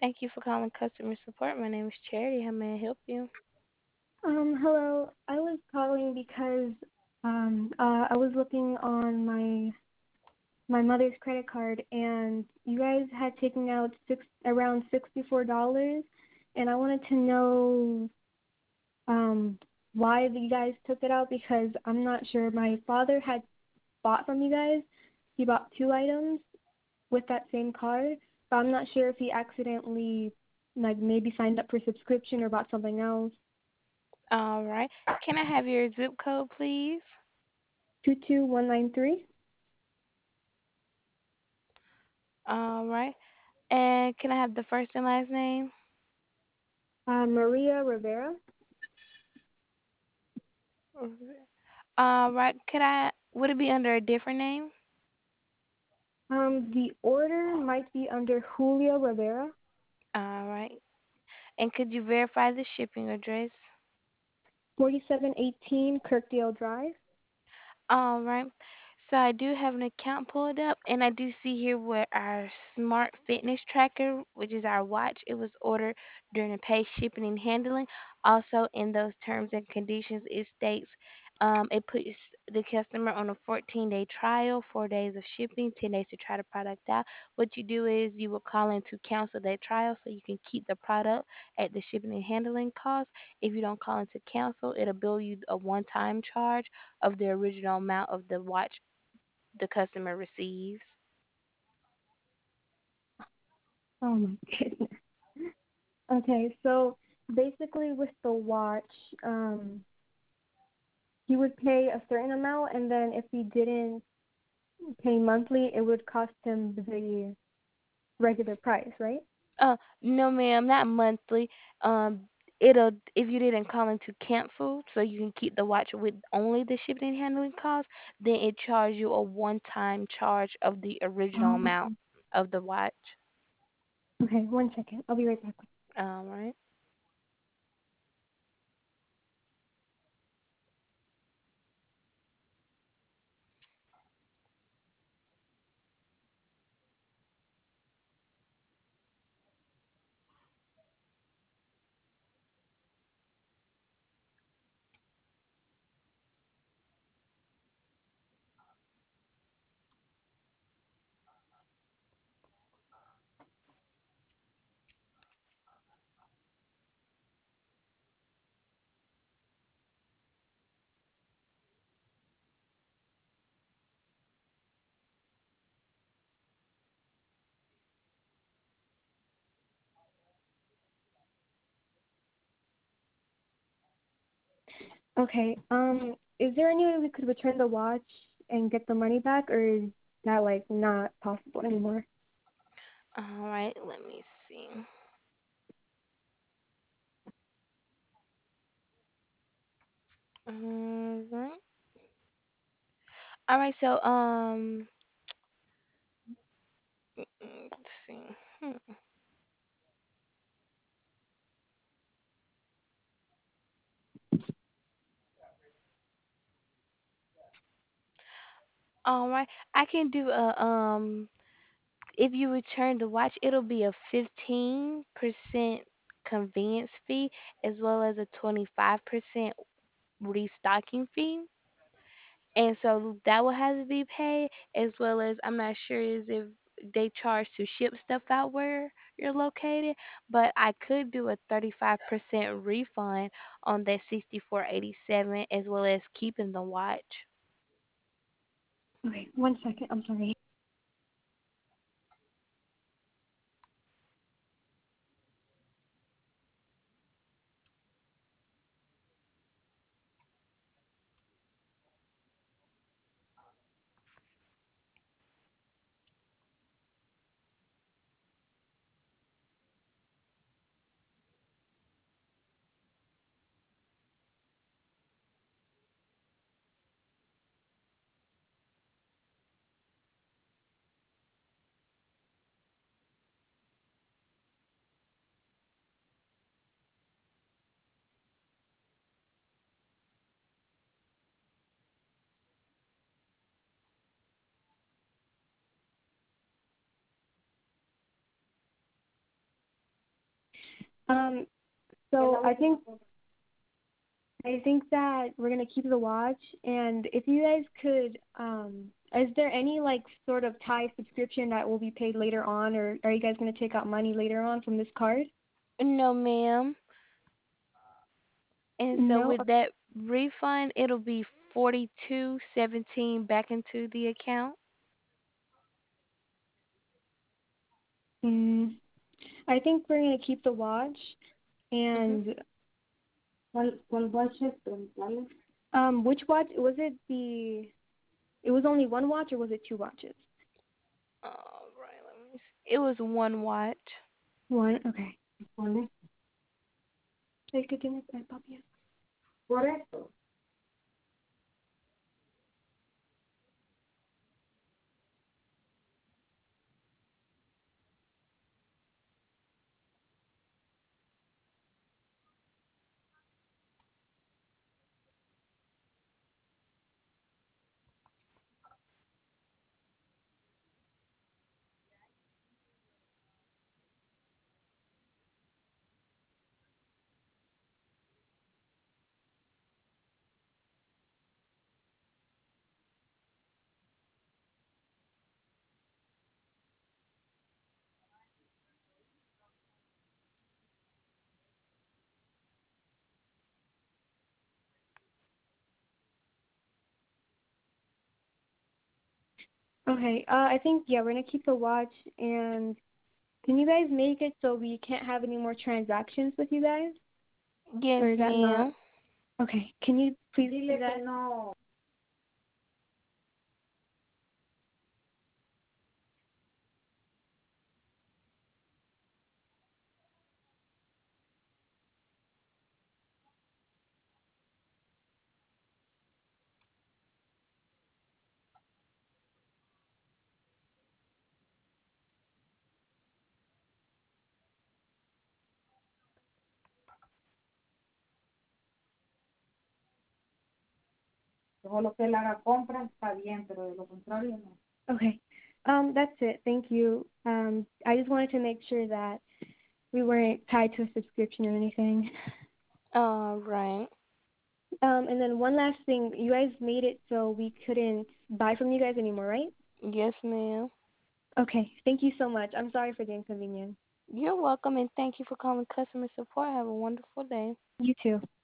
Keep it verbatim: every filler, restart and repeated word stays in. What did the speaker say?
Thank you for calling customer support. My name is Charity. How may I help you? Um, hello. I was calling because um uh I was looking on my my mother's credit card and you guys had taken out six around sixty four dollars and I wanted to know um why you guys took it out because I'm not sure. My father had bought from you guys. He bought two items with that same card, but I'm not sure if he accidentally like maybe signed up for subscription or bought something else. All right. Can I have your zip code, please? Two two one nine three. All right. And can I have the first and last name? Uh, Maria Rivera. All right. Could I? Would it be under a different name? Um, the order might be under Julio Rivera, All right. And could you verify the shipping address? forty-seven eighteen Kirkdale Drive. All right. So I do have an account pulled up, and I do see here where our smart fitness tracker, which is our watch, it was ordered during the pay shipping and handling. Also, in those terms and conditions, it states um, it puts the customer on a fourteen day trial, four days of shipping, ten days to try the product out. What you do is you will call in to cancel that trial so you can keep the product at the shipping and handling cost. If you don't call in to cancel, it'll bill you a one time charge of the original amount of the watch the customer receives. Oh my goodness. Okay, so basically with the watch, um, he would pay a certain amount, and then if he didn't pay monthly, it would cost him the regular price, right? Uh, no, ma'am, not monthly. Um, it'll if you didn't call in to cancel, so you can keep the watch with only the shipping and handling cost, then it charge you a one-time charge of the original Oh, amount of the watch. okay, one second. I'll be right back. All right. Okay, um, is there any way we could return the watch and get the money back, or is that like not possible anymore? All right. Let me see. All right. All right. So um, mm, let's see. Hmm. All right. I can do a um if you return the watch, it'll be a fifteen percent convenience fee as well as a twenty-five percent restocking fee. And so that will have to be paid as well as I'm not sure is if they charge to ship stuff out where you're located, but I could do a thirty-five percent refund on that sixty-four eighty-seven as well as keeping the watch. Okay, one second. I'm sorry. Um, so I think I think that we're gonna keep the watch, and if you guys could, um, is there any like sort of tie subscription that will be paid later on, or are you guys gonna take out money later on from this card? No, ma'am. And so No. with that refund, it'll be forty-two seventeen back into the account. Mm, I think we're gonna keep the watch, Mhm. and ¿Cuál, cuál watch es? Preguntarle. Um, which watch was it? The it was only one watch, or was it two watches? All right, let me see. It was one watch. One. Okay. ¿Cuál es? El que tiene el papi. Por eso. Okay. Uh, I think yeah, we're gonna keep the watch, and can you guys make it so we can't have any more transactions with you guys, Yes, or is that not? ma'am. Okay. Can you please do Dile that? Que no. Todo lo que él haga compra está bien, pero de lo contrario no. Okay. Um, that's it. Thank you. Um, I just wanted to make sure that we weren't tied to a subscription or anything. All right. Um, and then one last thing, you guys made it so we couldn't buy from you guys anymore, right? Yes, ma'am. Okay. Thank you so much. I'm sorry for the inconvenience. You're welcome, and thank you for calling customer support. Have a wonderful day. You too.